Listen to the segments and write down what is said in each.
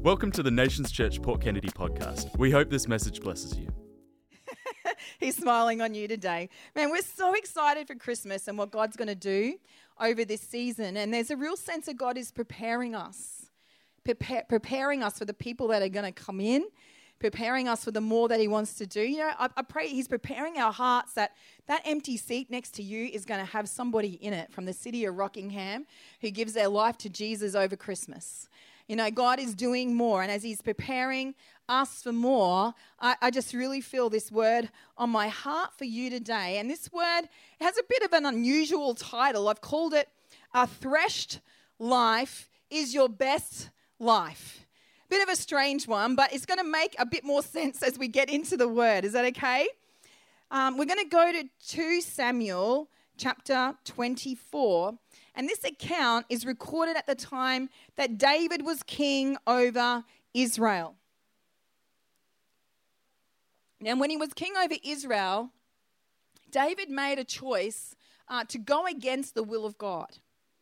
Welcome to the Nations Church Port Kennedy podcast. We hope this message blesses you. He's smiling on you today. Man, we're so excited for Christmas and what God's going to do over this season. And there's a real sense that God is preparing us for the people that are going to come in, preparing us for the more that he wants to do. You know, I pray he's preparing our hearts that empty seat next to you is going to have somebody in it from the city of Rockingham who gives their life to Jesus over Christmas. You know, God is doing more, and as he's preparing us for more, I just really feel this word on my heart for you today. And this word has a bit of an unusual title. I've called it, A Threshed Life is Your Best Life. Bit of a strange one, but it's going to make a bit more sense as we get into the word. Is that okay? We're going to go to 2 Samuel chapter 24. And this account is recorded at the time that David was king over Israel. Now, when he was king over Israel, David made a choice to go against the will of God.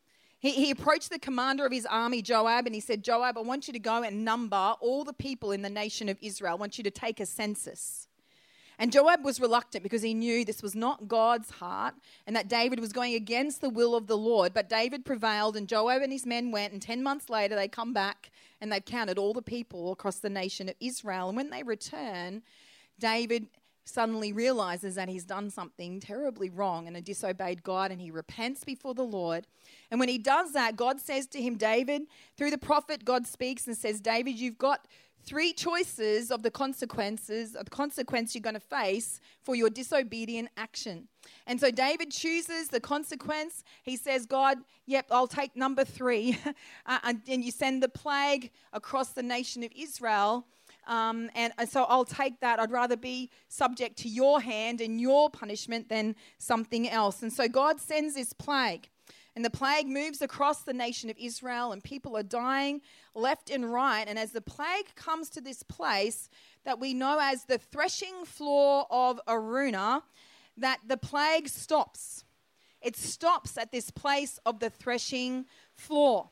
He approached the commander of his army, Joab, and he said, Joab, I want you to go and number all the people in the nation of Israel. I want you to take a census. And Joab was reluctant because he knew this was not God's heart and that David was going against the will of the Lord. But David prevailed, and Joab and his men went, and 10 months later they come back and they've counted all the people across the nation of Israel. And when they return, David suddenly realizes that he's done something terribly wrong and disobeyed God, and he repents before the Lord. And when he does that, God says to him, David, through the prophet, God speaks and says, David, you've got 3 choices of the consequence you're going to face for your disobedient action. And so David chooses the consequence. He says, God, yep, I'll take number 3. And you send the plague across the nation of Israel. And so I'll take that. I'd rather be subject to your hand and your punishment than something else. And so God sends this plague. And the plague moves across the nation of Israel, and people are dying left and right. And as the plague comes to this place that we know as the threshing floor of Araunah, that the plague stops. It stops at this place of the threshing floor.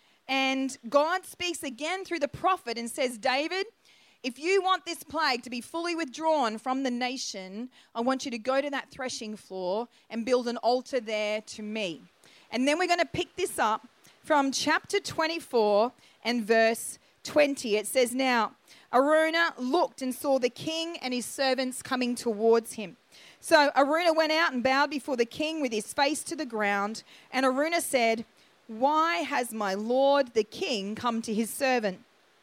And God speaks again through the prophet and says, David, if you want this plague to be fully withdrawn from the nation, I want you to go to that threshing floor and build an altar there to me. And then we're going to pick this up from chapter 24 and verse 20. It says, Now Araunah looked and saw the king and his servants coming towards him. So Araunah went out and bowed before the king with his face to the ground. And Araunah said, Why has my lord the king come to his servant?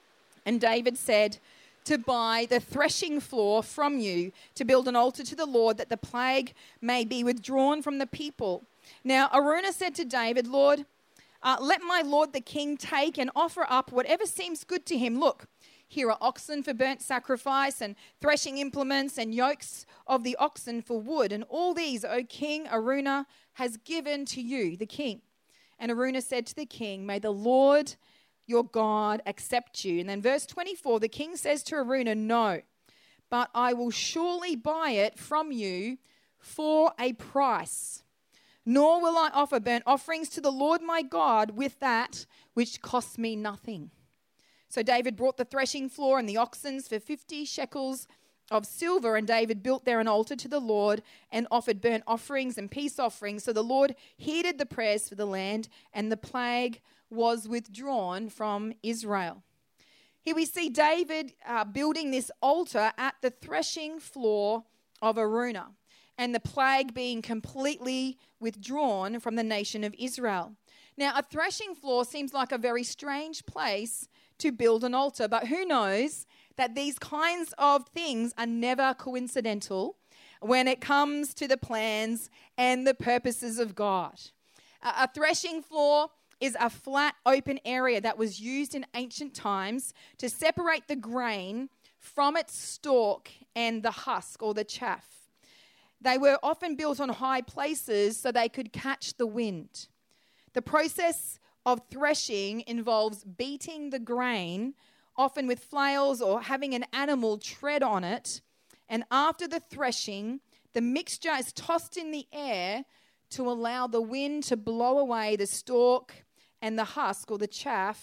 And David said, To buy the threshing floor from you, to build an altar to the Lord, that the plague may be withdrawn from the people. Now Araunah said to David, Lord, let my lord the king take and offer up whatever seems good to him. Look, here are oxen for burnt sacrifice, and threshing implements, and yokes of the oxen for wood. And all these, O king, Araunah has given to you, the king. And Araunah said to the king, May the Lord your God accept you. And then verse 24, the king says to Araunah, No, but I will surely buy it from you for a price. Nor will I offer burnt offerings to the Lord my God with that which costs me nothing. So David brought the threshing floor and the oxen for 50 shekels of silver, and David built there an altar to the Lord and offered burnt offerings and peace offerings. So the Lord heeded the prayers for the land, and the plague was withdrawn from Israel. Here we see David building this altar at the threshing floor of Araunah, and the plague being completely withdrawn from the nation of Israel. Now, a threshing floor seems like a very strange place to build an altar, but who knows that these kinds of things are never coincidental when it comes to the plans and the purposes of God. A threshing floor is a flat, open area that was used in ancient times to separate the grain from its stalk and the husk or the chaff. They were often built on high places so they could catch the wind. The process of threshing involves beating the grain, often with flails or having an animal tread on it. And after the threshing, the mixture is tossed in the air to allow the wind to blow away the stalk and the husk or the chaff,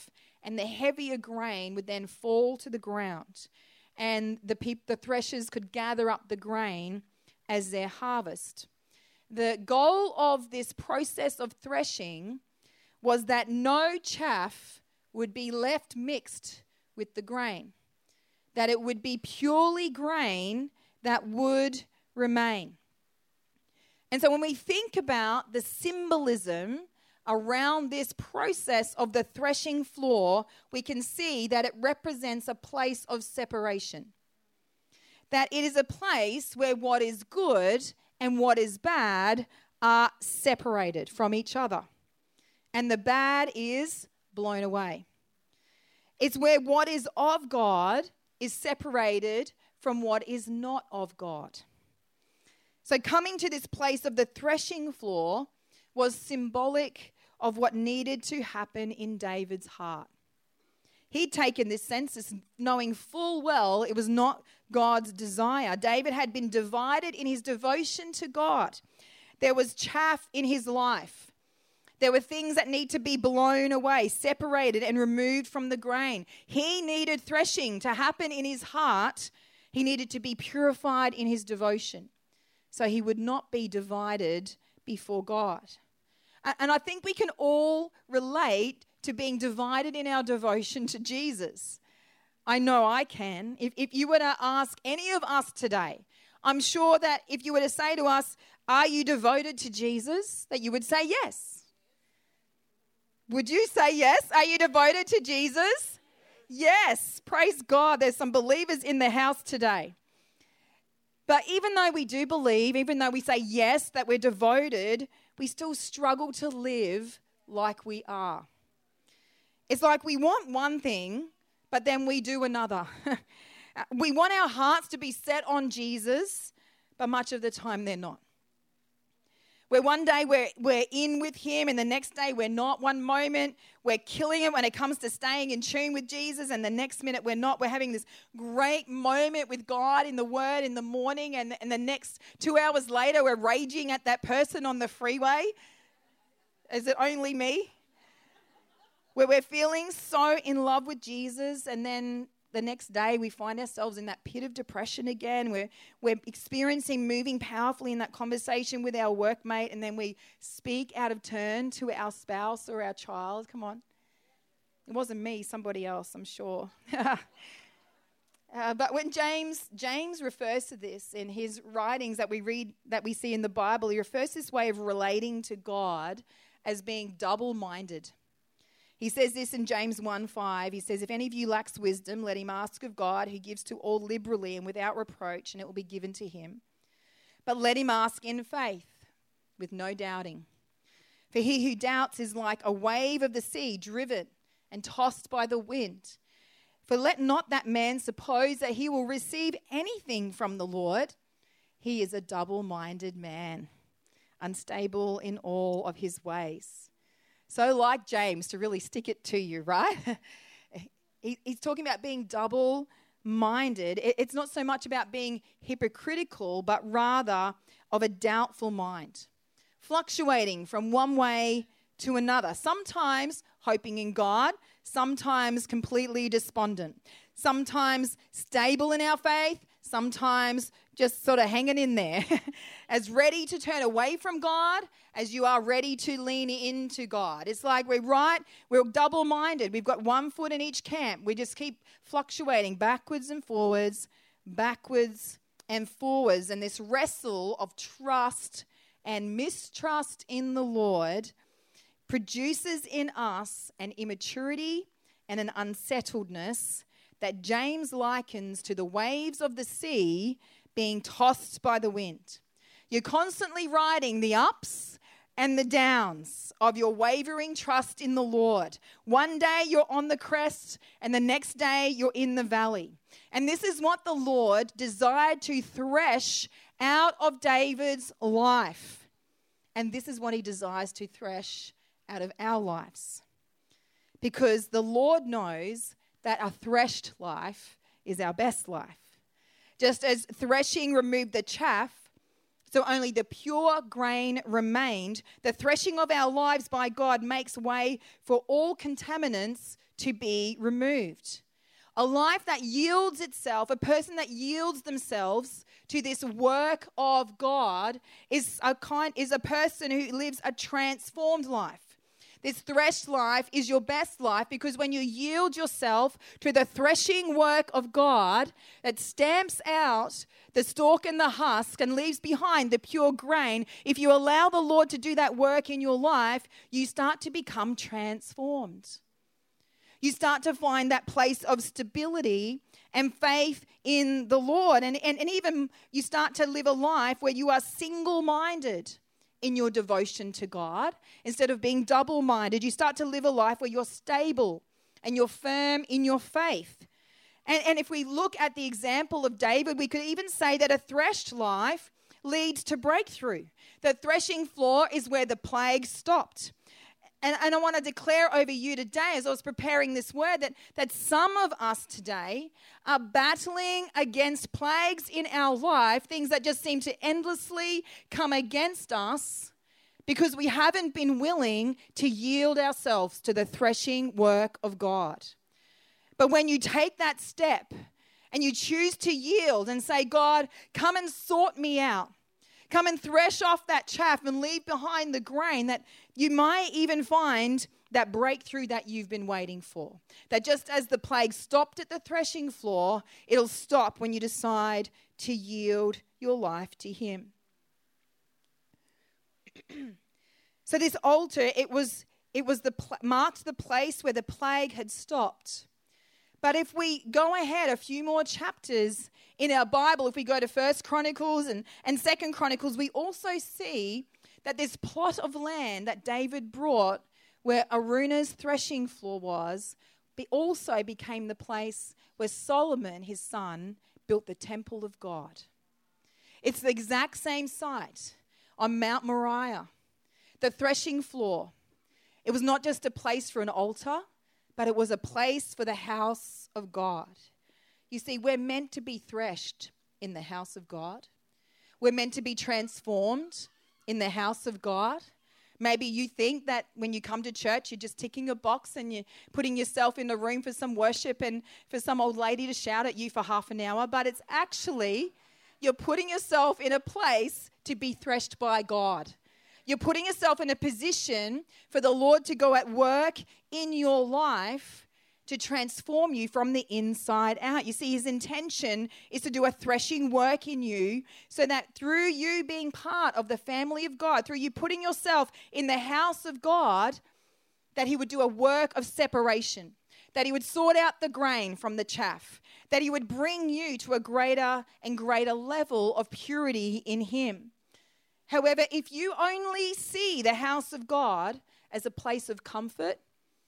and the heavier grain would then fall to the ground, and the threshers could gather up the grain as their harvest. The goal of this process of threshing was that no chaff would be left mixed with the grain, that it would be purely grain that would remain. And so when we think about the symbolism around this process of the threshing floor, we can see that it represents a place of separation. That it is a place where what is good and what is bad are separated from each other. And the bad is blown away. It's where what is of God is separated from what is not of God. So coming to this place of the threshing floor was symbolic of what needed to happen in David's heart. He'd taken this census knowing full well it was not God's desire. David had been divided in his devotion to God. There was chaff in his life. There were things that need to be blown away, separated and removed from the grain. He needed threshing to happen in his heart. He needed to be purified in his devotion, so he would not be divided before God. And I think we can all relate to being divided in our devotion to Jesus. I know I can. If you were to ask any of us today, I'm sure that if you were to say to us, are you devoted to Jesus? That you would say yes. Would you say yes? Are you devoted to Jesus? Yes. Praise God. There's some believers in the house today. But even though we do believe, even though we say yes, that we're devoted, we still struggle to live like we are. It's like we want one thing, but then we do another. We want our hearts to be set on Jesus, but much of the time they're not. Where one day we're in with him and the next day we're not. One moment we're killing it when it comes to staying in tune with Jesus, and the next minute we're not. We're having this great moment with God in the Word in the morning, and the next 2 hours later we're raging at that person on the freeway. Is it only me? Where we're feeling so in love with Jesus, and then the next day we find ourselves in that pit of depression again. We're experiencing moving powerfully in that conversation with our workmate, and then we speak out of turn to our spouse or our child. Come on. It wasn't me, somebody else, I'm sure. But when James refers to this in his writings that we read, that we see in the Bible, he refers to this way of relating to God as being double-minded. He says this in James 1:5. He says, if any of you lacks wisdom, let him ask of God, who gives to all liberally and without reproach, and it will be given to him. But let him ask in faith, with no doubting. For he who doubts is like a wave of the sea, driven and tossed by the wind. For let not that man suppose that he will receive anything from the Lord. He is a double-minded man, unstable in all of his ways. So like James, to really stick it to you, right? He's talking about being double-minded. It's not so much about being hypocritical, but rather of a doubtful mind, fluctuating from one way to another, sometimes hoping in God, sometimes completely despondent, sometimes stable in our faith, sometimes just sort of hanging in there, as ready to turn away from God as you are ready to lean into God. It's like we're double-minded. We've got one foot in each camp. We just keep fluctuating backwards and forwards, and this wrestle of trust and mistrust in the Lord produces in us an immaturity and an unsettledness that James likens to the waves of the sea being tossed by the wind. You're constantly riding the ups and the downs of your wavering trust in the Lord. One day you're on the crest, and the next day you're in the valley. And this is what the Lord desired to thresh out of David's life. And this is what he desires to thresh out of our lives. Because the Lord knows that a threshed life is our best life. Just as threshing removed the chaff, so only the pure grain remained, the threshing of our lives by God makes way for all contaminants to be removed. A life that yields itself, a person that yields themselves to this work of God is a person who lives a transformed life. This threshed life is your best life because when you yield yourself to the threshing work of God that stamps out the stalk and the husk and leaves behind the pure grain, if you allow the Lord to do that work in your life, you start to become transformed. You start to find that place of stability and faith in the Lord. And even you start to live a life where you are single-minded in your devotion to God. Instead of being double-minded, you start to live a life where you're stable and you're firm in your faith. And if we look at the example of David, we could even say that a threshed life leads to breakthrough. The threshing floor is where the plague stopped. And I want to declare over you today, as I was preparing this word, that some of us today are battling against plagues in our life, things that just seem to endlessly come against us because we haven't been willing to yield ourselves to the threshing work of God. But when you take that step and you choose to yield and say, God, come and sort me out. Come and thresh off that chaff and leave behind the grain, that you might even find that breakthrough that you've been waiting for. That just as the plague stopped at the threshing floor, it'll stop when you decide to yield your life to Him. So this altar, marked the place where the plague had stopped. But if we go ahead a few more chapters in our Bible, if we go to 1 Chronicles and 2 Chronicles, we also see that this plot of land that David brought where Araunah's threshing floor was, also became the place where Solomon, his son, built the temple of God. It's the exact same site on Mount Moriah, the threshing floor. It was not just a place for an altar, but it was a place for the house of God. You see, we're meant to be threshed in the house of God. We're meant to be transformed in the house of God. Maybe you think that when you come to church, you're just ticking a box and you're putting yourself in the room for some worship and for some old lady to shout at you for half an hour. But it's actually, you're putting yourself in a place to be threshed by God. You're putting yourself in a position for the Lord to go at work in your life to transform you from the inside out. You see, His intention is to do a threshing work in you so that through you being part of the family of God, through you putting yourself in the house of God, that He would do a work of separation, that He would sort out the grain from the chaff, that He would bring you to a greater and greater level of purity in Him. However, if you only see the house of God as a place of comfort,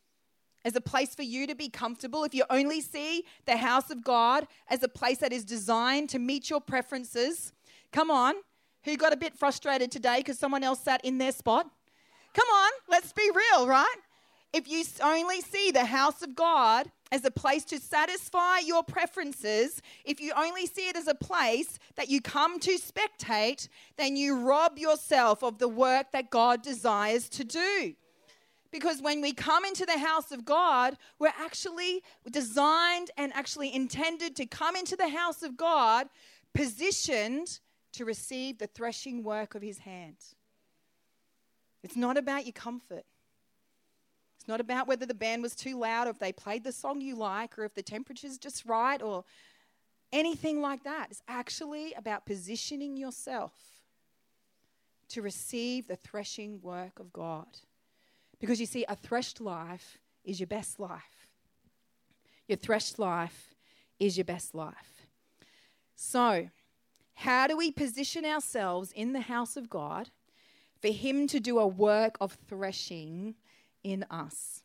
as a place for you to be comfortable, if you only see the house of God as a place that is designed to meet your preferences, come on, who got a bit frustrated today because someone else sat in their spot? Come on, let's be real, right? If you only see the house of God as a place to satisfy your preferences, if you only see it as a place that you come to spectate, then you rob yourself of the work that God desires to do. Because when we come into the house of God, we're actually designed and actually intended to come into the house of God positioned to receive the threshing work of His hand. It's not about your comfort. It's not about whether the band was too loud or if they played the song you like or if the temperature's just right or anything like that. It's actually about positioning yourself to receive the threshing work of God. Because you see, a threshed life is your best life. Your threshed life is your best life. So, how do we position ourselves in the house of God for Him to do a work of threshing in us?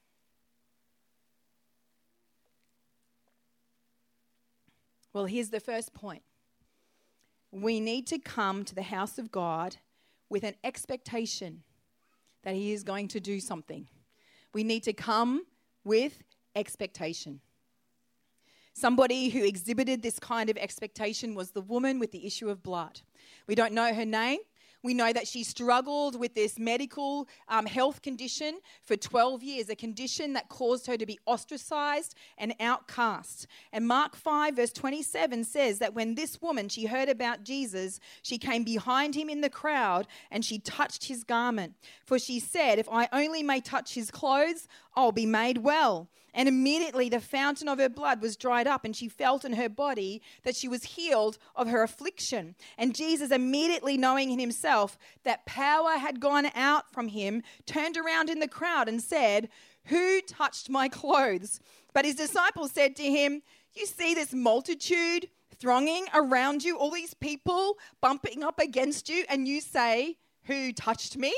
Well, here's the first point. We need to come to the house of God with an expectation that He is going to do something. We need to come with expectation. Somebody who exhibited this kind of expectation was the woman with the issue of blood. We don't know her name. We know that she struggled with this medical health condition for 12 years, a condition that caused her to be ostracized and outcast. And Mark 5 verse 27 says that when this woman, she heard about Jesus, she came behind him in the crowd and she touched his garment. For she said, if I only may touch his clothes, I'll be made well. And immediately the fountain of her blood was dried up, and she felt in her body that she was healed of her affliction. And Jesus, immediately knowing in himself that power had gone out from him, turned around in the crowd and said, who touched my clothes? But his disciples said to him, you see this multitude thronging around you, all these people bumping up against you, and you say, who touched me?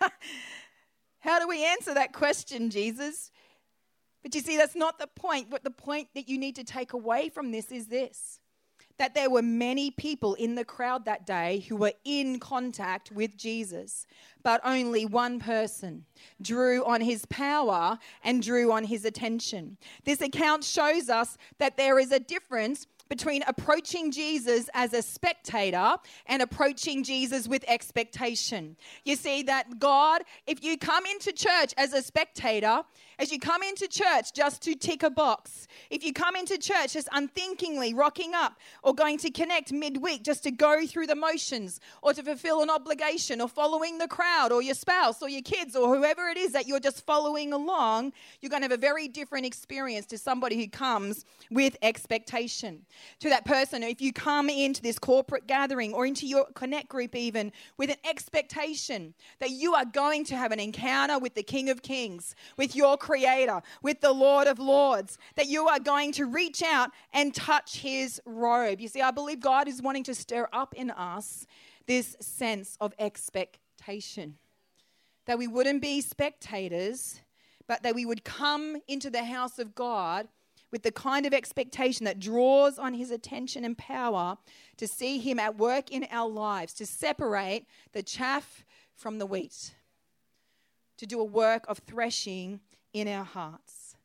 How do we answer that question, Jesus? But you see, that's not the point. But the point that you need to take away from this is this, that there were many people in the crowd that day who were in contact with Jesus, but only one person drew on his power and drew on his attention. This account shows us that there is a difference between approaching Jesus as a spectator and approaching Jesus with expectation. You see that God, if you come into church as a spectator, as you come into church just to tick a box, if you come into church just unthinkingly rocking up or going to connect midweek just to go through the motions or to fulfill an obligation or following the crowd or your spouse or your kids or whoever it is that you're just following along, you're going to have a very different experience to somebody who comes with expectation. To that person, if you come into this corporate gathering or into your connect group even with an expectation that you are going to have an encounter with the King of Kings, with your Creator, with the Lord of Lords, that you are going to reach out and touch his robe. You see, I believe God is wanting to stir up in us this sense of expectation, that we wouldn't be spectators, but that we would come into the house of God with the kind of expectation that draws on his attention and power to see him at work in our lives, to separate the chaff from the wheat, to do a work of threshing in our hearts.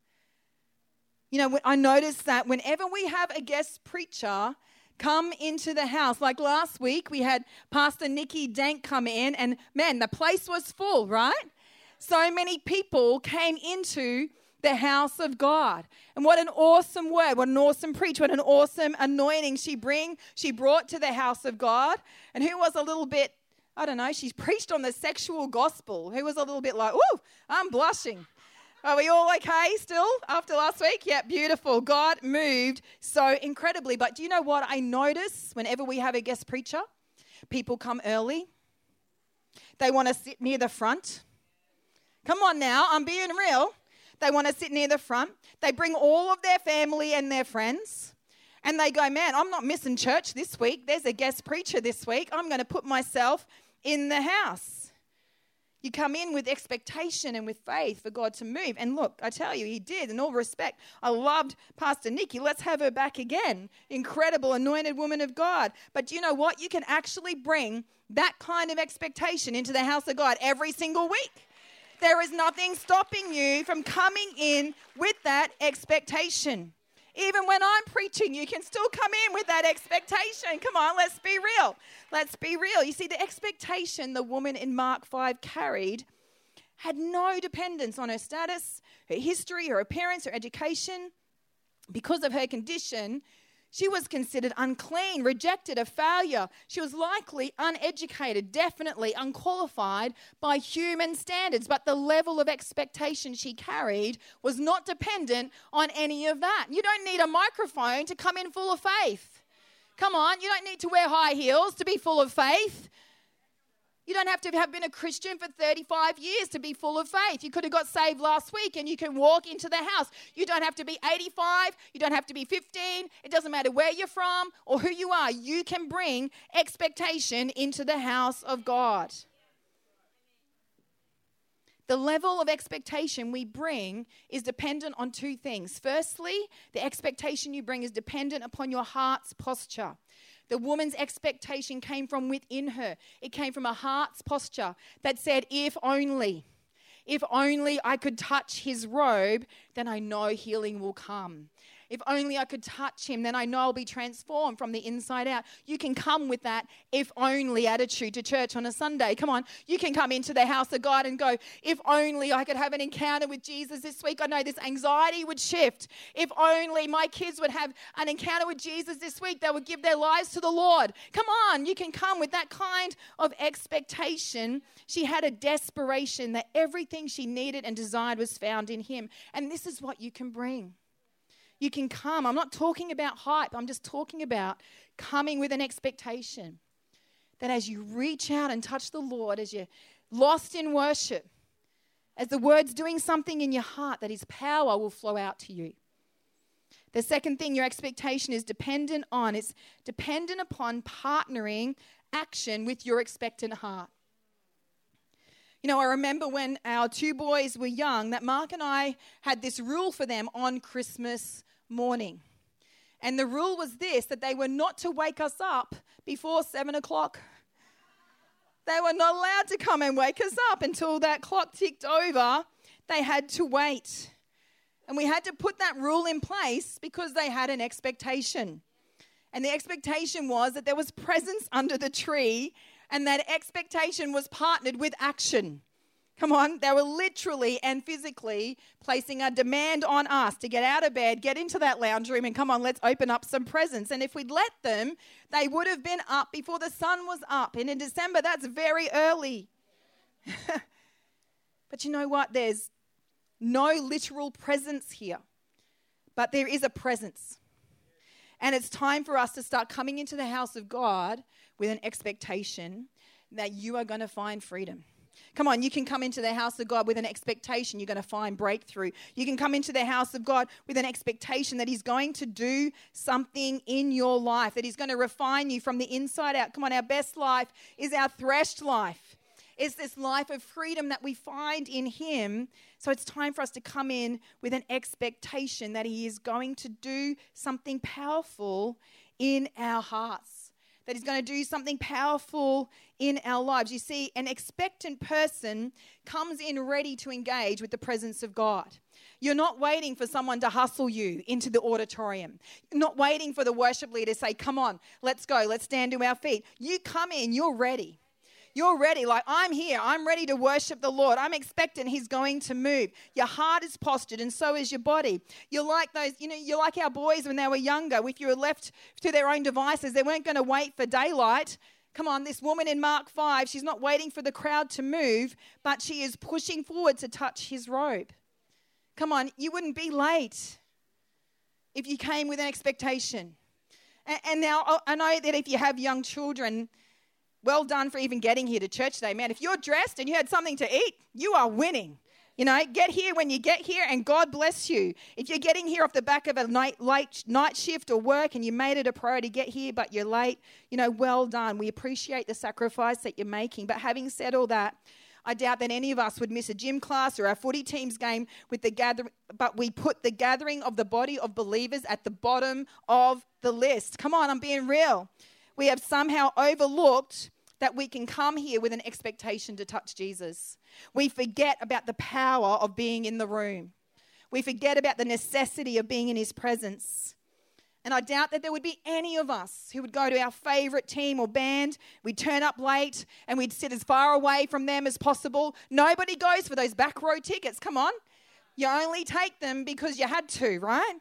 You know, I noticed that whenever we have a guest preacher come into the house, like last week we had Pastor Nikki Dank come in, and man, the place was full, right? So many people came into the house of God. And what an awesome word, what an awesome preach, what an awesome anointing she brought to the house of God. And who was a little bit, I don't know, she preached on the sexual gospel. Who was a little bit like, ooh, I'm blushing. Are we all okay still after last week? Yeah, beautiful. God moved so incredibly. But do you know what I notice whenever we have a guest preacher? People come early. They want to sit near the front. Come on now, I'm being real. They want to sit near the front. They bring all of their family and their friends. And they go, man, I'm not missing church this week. There's a guest preacher this week. I'm going to put myself in the house. You come in with expectation and with faith for God to move. And look, I tell you, he did. In all respect, I loved Pastor Nikki. Let's have her back again. Incredible, anointed woman of God. But do you know what? You can actually bring that kind of expectation into the house of God every single week. There is nothing stopping you from coming in with that expectation. Even when I'm preaching, you can still come in with that expectation. Come on, let's be real. Let's be real. You see, the expectation the woman in Mark 5 carried had no dependence on her status, her history, her appearance, her education. Because of her condition, she was considered unclean, rejected, a failure. She was likely uneducated, definitely unqualified by human standards. But the level of expectation she carried was not dependent on any of that. You don't need a microphone to come in full of faith. Come on, you don't need to wear high heels to be full of faith. You don't have to have been a Christian for 35 years to be full of faith. You could have got saved last week and you can walk into the house. You don't have to be 85. You don't have to be 15. It doesn't matter where you're from or who you are. You can bring expectation into the house of God. The level of expectation we bring is dependent on two things. Firstly, the expectation you bring is dependent upon your heart's posture. The woman's expectation came from within her. It came from a heart's posture that said, if only I could touch his robe, then I know healing will come. If only I could touch him, then I know I'll be transformed from the inside out. You can come with that if only attitude to church on a Sunday. Come on, you can come into the house of God and go, if only I could have an encounter with Jesus this week. I know this anxiety would shift. If only my kids would have an encounter with Jesus this week, they would give their lives to the Lord. Come on, you can come with that kind of expectation. She had a desperation that everything she needed and desired was found in him. And this is what you can bring. You can come. I'm not talking about hype. I'm just talking about coming with an expectation that as you reach out and touch the Lord, as you're lost in worship, as the word's doing something in your heart, that his power will flow out to you. The second thing your expectation is dependent on, it's dependent upon partnering action with your expectant heart. You know, I remember when our two boys were young that Mark and I had this rule for them on Christmas morning. And the rule was this, that they were not to wake us up before 7 o'clock. They were not allowed to come and wake us up until that clock ticked over. They had to wait. And we had to put that rule in place because they had an expectation. And the expectation was that there was presents under the tree, and that expectation was partnered with action. Come on, they were literally and physically placing a demand on us to get out of bed, get into that lounge room, and come on, let's open up some presents. And if we'd let them, they would have been up before the sun was up. And in December, that's very early. But you know what? There's no literal presence here, but there is a presence. And it's time for us to start coming into the house of God with an expectation that you are going to find freedom. Come on, you can come into the house of God with an expectation you're going to find breakthrough. You can come into the house of God with an expectation that he's going to do something in your life, that he's going to refine you from the inside out. Come on, our best life is our threshed life. It's this life of freedom that we find in him. So it's time for us to come in with an expectation that he is going to do something powerful in our hearts, that he's going to do something powerful in our lives. You see, an expectant person comes in ready to engage with the presence of God. You're not waiting for someone to hustle you into the auditorium. You're not waiting for the worship leader to say, come on, let's go, let's stand to our feet. You come in, you're ready. You're ready, like I'm here. I'm ready to worship the Lord. I'm expecting he's going to move. Your heart is postured and so is your body. You're like those, you're like our boys when they were younger. If you were left to their own devices, they weren't going to wait for daylight. Come on, this woman in Mark 5, she's not waiting for the crowd to move, but she is pushing forward to touch his robe. Come on, you wouldn't be late if you came with an expectation. And now I know that if you have young children, well done for even getting here to church today. Man, if you're dressed and you had something to eat, you are winning. Get here when you get here and God bless you. If you're getting here off the back of a night shift or work and you made it a priority to get here but you're late, well done. We appreciate the sacrifice that you're making. But having said all that, I doubt that any of us would miss a gym class or our footy team's game with the gathering, but we put the gathering of the body of believers at the bottom of the list. Come on, I'm being real. We have somehow overlooked that we can come here with an expectation to touch Jesus. We forget about the power of being in the room. We forget about the necessity of being in his presence. And I doubt that there would be any of us who would go to our favorite team or band. We'd turn up late and we'd sit as far away from them as possible. Nobody goes for those back row tickets. Come on. You only take them because you had to, right?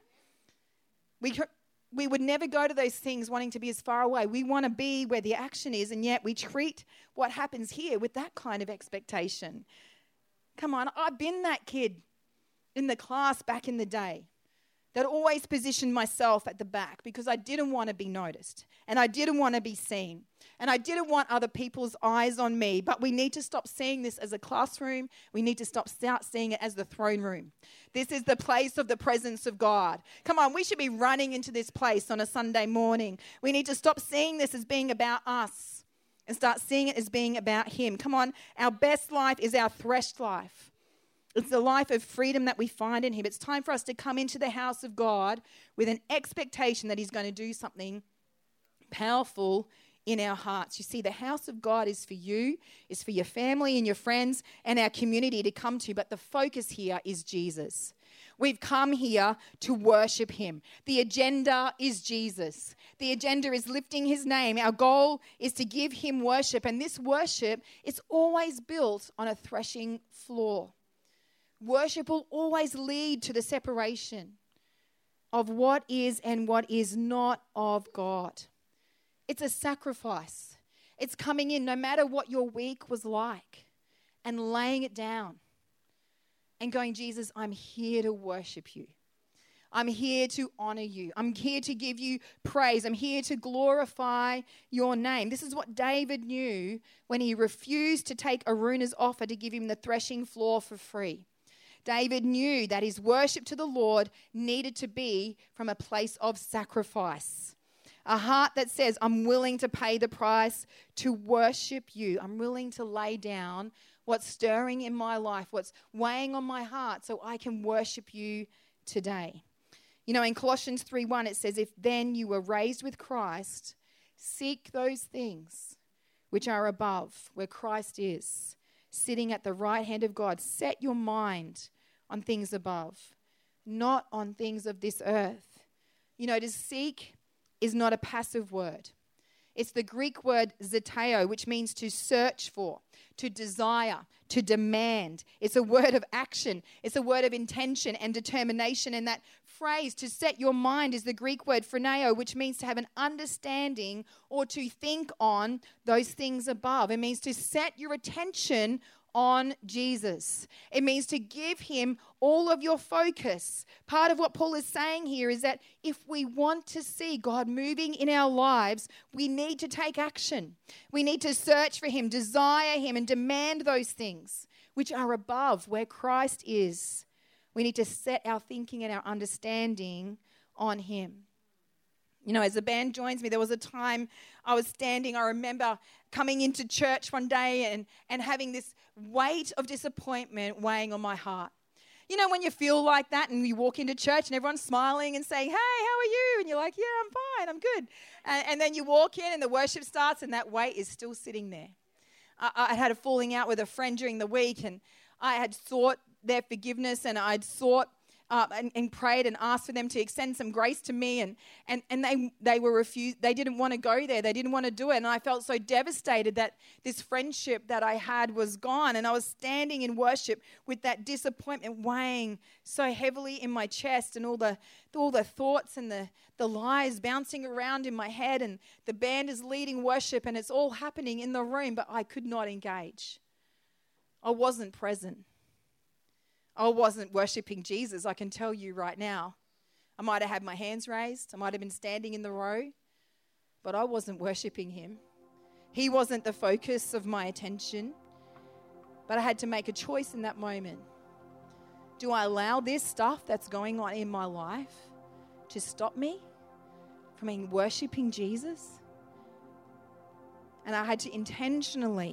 We would never go to those things wanting to be as far away. We want to be where the action is, and yet we treat what happens here with that kind of expectation. Come on, I've been that kid in the class back in the day that always positioned myself at the back because I didn't want to be noticed and I didn't want to be seen and I didn't want other people's eyes on me. But we need to stop seeing this as a classroom. We need to start seeing it as the throne room. This is the place of the presence of God. Come on, we should be running into this place on a Sunday morning. We need to stop seeing this as being about us and start seeing it as being about him. Come on, our best life is our threshed life. It's the life of freedom that we find in him. It's time for us to come into the house of God with an expectation that he's going to do something powerful in our hearts. You see, the house of God is for you, is for your family and your friends and our community to come to, but the focus here is Jesus. We've come here to worship him. The agenda is Jesus. The agenda is lifting his name. Our goal is to give him worship. And this worship is always built on a threshing floor. Worship will always lead to the separation of what is and what is not of God. It's a sacrifice. It's coming in no matter what your week was like and laying it down and going, Jesus, I'm here to worship you. I'm here to honor you. I'm here to give you praise. I'm here to glorify your name. This is what David knew when he refused to take Araunah's offer to give him the threshing floor for free. David knew that his worship to the Lord needed to be from a place of sacrifice. A heart that says, I'm willing to pay the price to worship you. I'm willing to lay down what's stirring in my life, what's weighing on my heart so I can worship you today. You know, in Colossians 3:1, it says, if then you were raised with Christ, seek those things which are above, where Christ is, sitting at the right hand of God. Set your mind on things above, not on things of this earth. You know, to seek is not a passive word. It's the Greek word zeteo, which means to search for, to desire, to demand. It's a word of action. It's a word of intention and determination. And that phrase, to set your mind, is the Greek word phroneo, which means to have an understanding or to think on those things above. It means to set your attention on Jesus. It means to give him all of your focus. Part of what Paul is saying here is that if we want to see God moving in our lives, we need to take action. We need to search for him, desire him, and demand those things which are above, where Christ is. We need to set our thinking and our understanding on him. You know, as the band joins me, there was a time I was standing, I remember coming into church one day and having this weight of disappointment weighing on my heart. You know, when you feel like that and you walk into church and everyone's smiling and saying, hey, how are you? And you're like, yeah, I'm fine, I'm good. And then you walk in and the worship starts and that weight is still sitting there. I had a falling out with a friend during the week and I had sought their forgiveness and I'd sought and prayed and asked for them to extend some grace to me, and they were refused. They didn't want to go there. They didn't want to do it, and I felt so devastated that this friendship that I had was gone, and I was standing in worship with that disappointment weighing so heavily in my chest, and all the thoughts and the lies bouncing around in my head, and the band is leading worship, and it's all happening in the room, but I could not engage. I wasn't present. I wasn't worshiping Jesus, I can tell you right now. I might have had my hands raised. I might have been standing in the row, but I wasn't worshiping him. He wasn't the focus of my attention, but I had to make a choice in that moment. Do I allow this stuff that's going on in my life to stop me from worshiping Jesus? And I had to intentionally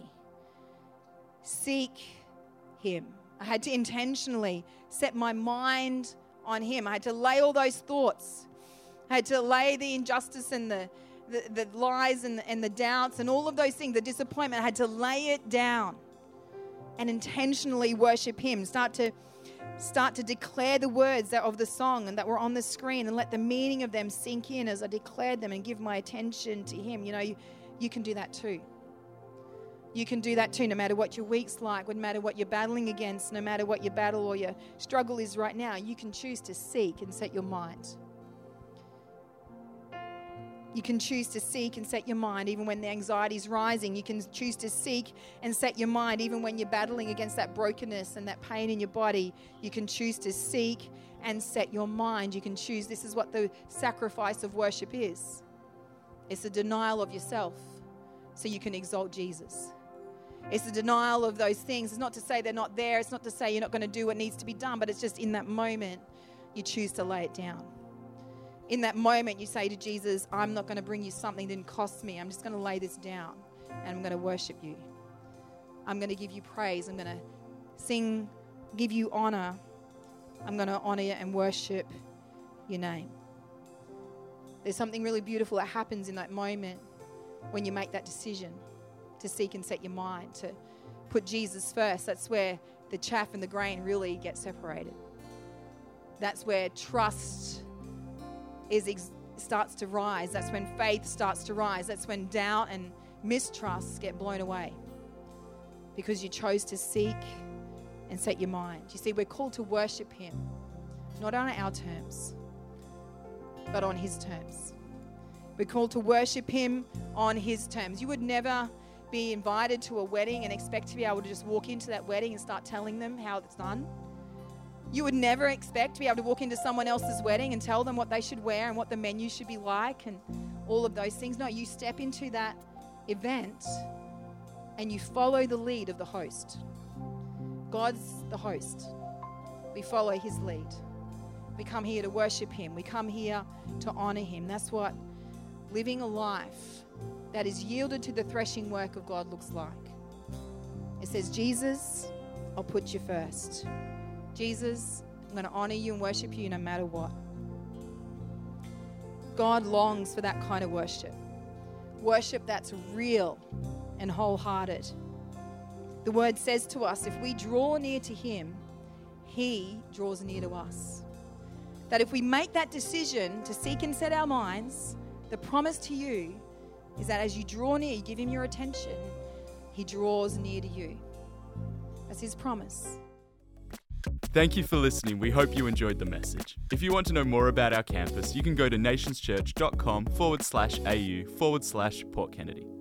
seek him. I had to intentionally set my mind on him. I had to lay all those thoughts. I had to lay the injustice and the lies and the doubts and all of those things, the disappointment. I had to lay it down and intentionally worship him. Start to declare the words that of the song and that were on the screen and let the meaning of them sink in as I declared them and give my attention to him. You know, you can do that too. You can do that too, no matter what your week's like, no matter what you're battling against, no matter what your battle or your struggle is right now. You can choose to seek and set your mind. You can choose to seek and set your mind even when the anxiety is rising. You can choose to seek and set your mind even when you're battling against that brokenness and that pain in your body. You can choose to seek and set your mind. You can choose. This is what the sacrifice of worship is. It's a denial of yourself so you can exalt Jesus. It's the denial of those things. It's not to say they're not there. It's not to say you're not going to do what needs to be done, but it's just in that moment you choose to lay it down. In that moment you say to Jesus, I'm not going to bring you something that didn't cost me. I'm just going to lay this down and I'm going to worship you. I'm going to give you praise. I'm going to sing, give you honor. I'm going to honor you and worship your name. There's something really beautiful that happens in that moment when you make that decision to seek and set your mind, to put Jesus first. That's where the chaff and the grain really get separated. That's where trust starts to rise. That's when faith starts to rise. That's when doubt and mistrust get blown away, because you chose to seek and set your mind. You see, we're called to worship him, not on our terms, but on his terms. We're called to worship him on his terms. You would never be invited to a wedding and expect to be able to just walk into that wedding and start telling them how it's done. You would never expect to be able to walk into someone else's wedding and tell them what they should wear and what the menu should be like and all of those things. No, you step into that event and you follow the lead of the host. God's the host. We follow his lead. We come here to worship him. We come here to honor him. That's what living a life that is yielded to the threshing work of God looks like. It says, Jesus, I'll put you first. Jesus, I'm going to honor you and worship you no matter what. God longs for that kind of worship. Worship that's real and wholehearted. The word says to us, if we draw near to him, he draws near to us. That if we make that decision to seek and set our minds, the promise to you is that as you draw near, you give him your attention, he draws near to you. That's his promise. Thank you for listening. We hope you enjoyed the message. If you want to know more about our campus, you can go to nationschurch.com/au/Port Kennedy.